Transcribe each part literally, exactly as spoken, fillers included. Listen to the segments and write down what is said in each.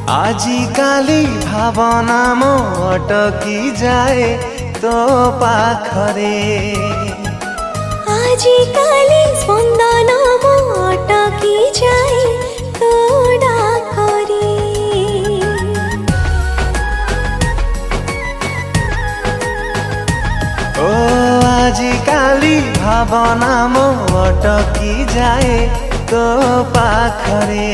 आजिकाली भावना मो अटकी जाए तो पाखरे आजिकाली स्पंदन मो अटकी जाए तो डाकरे ओ आजिकाली भावना मो अटकी जाए तो पाखरे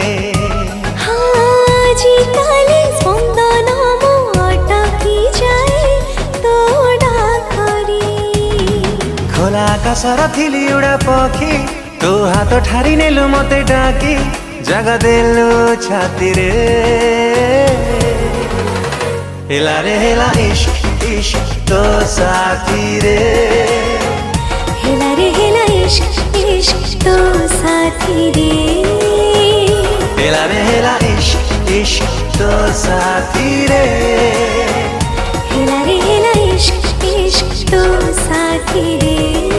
आजिकाली स्पंदन मो अटकी जाए तो डाकरे खोला आकाशर थिली उड़ा पखी तो हाथ ठारी नेलु मते डाकी जगा देलु छाती रे हेला रे हेला इश्क इश्क तो साथी रे हेला रे हेला इश्क इश्क तो साथी रे हेला रे हेला इश्क इश्क तो साथी रे हेला रे हेला इश्क इश्क तो साथी रे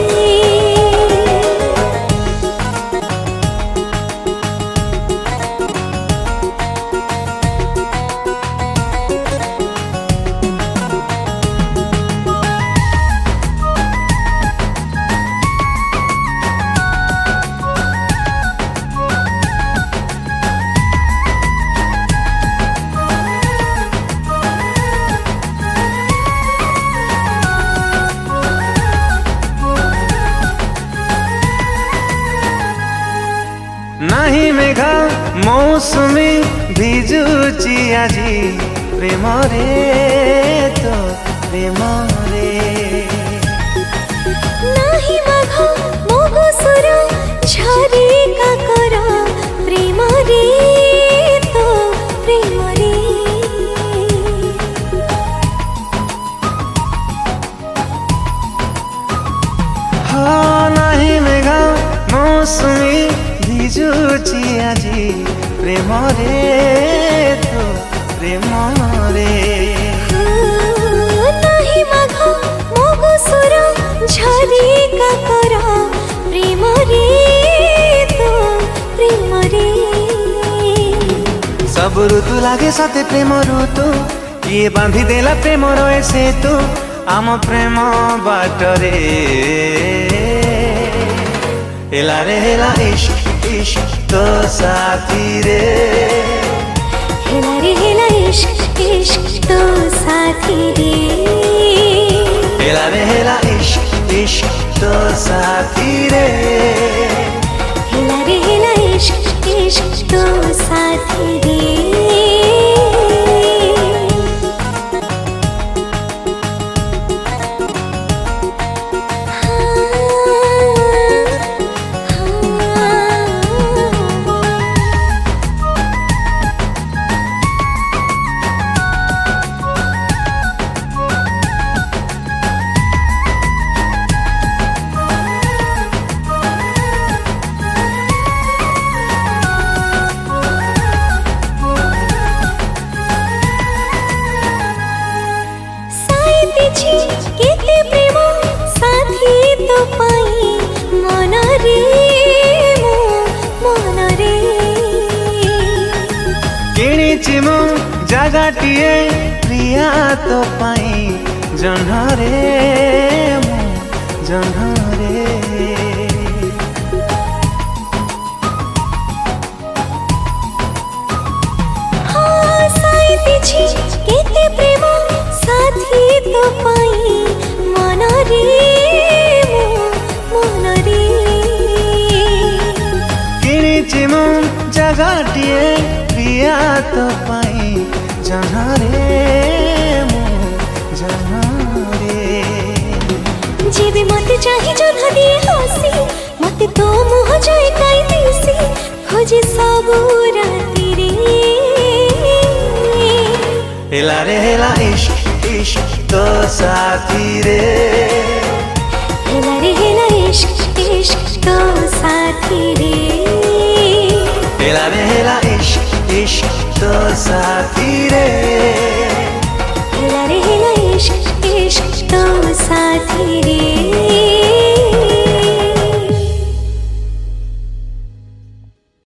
नहीं मेघा मौसमी भिजुची आजी प्रेम रे तो प्रेम रे नाही मघ मोगो सुर झरी काकर प्रेम रे तो प्रेम रे हाँ नहीं मेघा मौसमी भिजुची आजी प्रेम रे तो प्रेम रे नाही मघ मोगो सुर झरी काकर प्रेम रे तो प्रेम रे सब ऋतु लागे सते प्रेम ऋतु ये बांधी देला प्रेम रहे से तू आम प्रेम बाटरे हेला रे हेला इश्क इश्क तो साथी रे हेला रे हेला इश्क इश्क तो साथी रे हेला रे हेला इश्क इश्क तो साथी रे हेला रे हेला इश्क इश्क तो साथी रे केते प्रेम साथी तो पाई मन रे मो मन रे किणिछि मु जगाटिए प्रिया तो पाई जन्ह रे मु जन्ह रे हाँ साइतिछि केते प्रेम साथी तो पाई मन रे मो मन रे किणिछि मु जगाटिए प्रिया तो पाई जन्ह रे मु जन्ह रे जेबे मते चाहि जन्ह दिए हसी मते तो मुह जाए काई दिसी खोजे सबु राती रे हेला रे हेला इश्क इश्क तो साथी रे